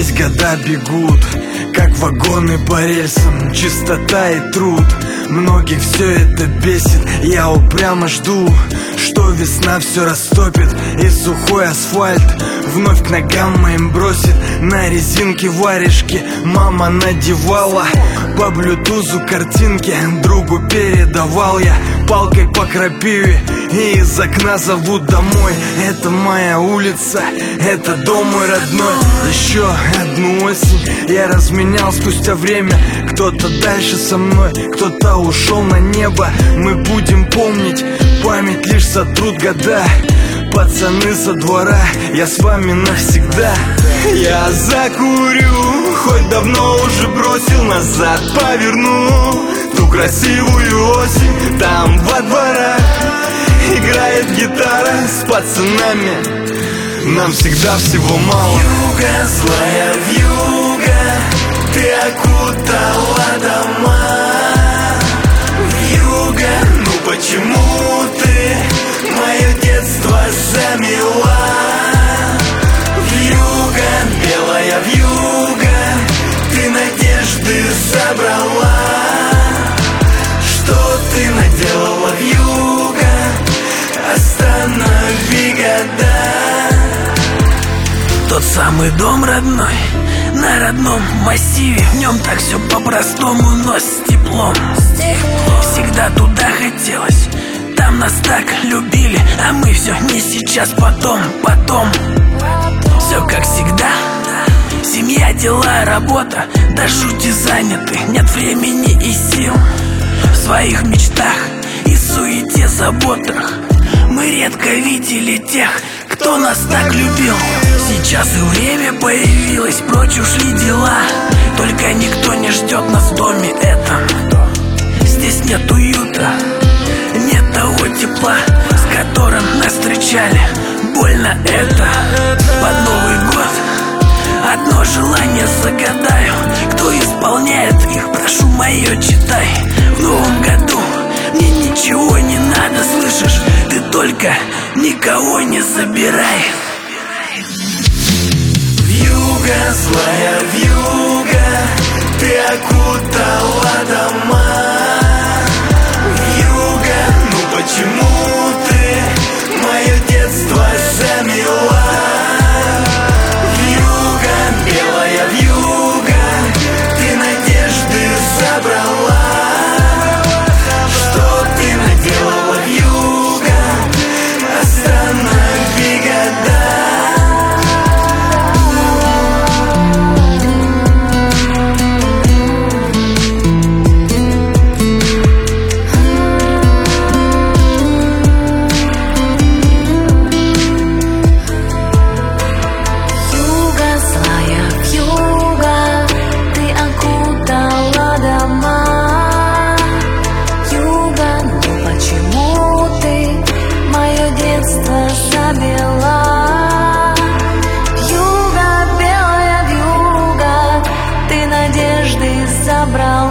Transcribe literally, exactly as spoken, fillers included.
Здесь года бегут, как вагоны по рельсам, чистота и труд. Многих все это бесит, я упрямо жду, что весна все растопит и сухой асфальт вновь к ногам моим бросит. На резинке варежки мама надевала, по блютузу картинки другу передавал я. Палкой по крапиве и из окна зовут домой. Это моя улица, это дом мой родной. Еще одну осень я разменял спустя время. Кто-то дальше со мной, кто-то ушел на небо. Мы будем помнить, память лишь сотрут года. Пацаны со двора, я с вами навсегда. Я закурю, хоть давно уже бросил, назад поверну ту красивую осень. Там во дворах играет гитара с пацанами, нам всегда всего мало. Вьюга, злая вьюга, ты окутала дома. Вьюга, ну почему ты мое детство замела? Вьюга, белая вьюга, ты надежды забрала. Что ты наделала, вьюга? Останови года. Тот самый дом родной, на родном массиве. В нем так все по-простому, но с теплом. Всегда туда хотелось, там нас так любили. А мы все не сейчас, потом, потом. Все как всегда, семья, дела, работа, до жути заняты. Нет времени и сил в своих мечтах и суете, заботах. Мы редко видели тех, кто нас так любил. Сейчас и время появилось, прочь ушли дела. Только никто не ждет нас в доме этом. Здесь нет уюта, нет того тепла, с которым нас встречали. Больно это. Под Новый год одно желание загадаю. Кто исполняет их, прошу, мое читай. В новом году мне ничего не надо, слышишь? Ты только никого не забирай. Вьюга, злая вьюга, ты окутала дома. Вьюга, ну почему ты мое детство замела? Вьюга, белая вьюга, ты надежды забрала. Что ты наделала, вьюга? Останови года. Вьюга, белая вьюга, ты надежды забрала.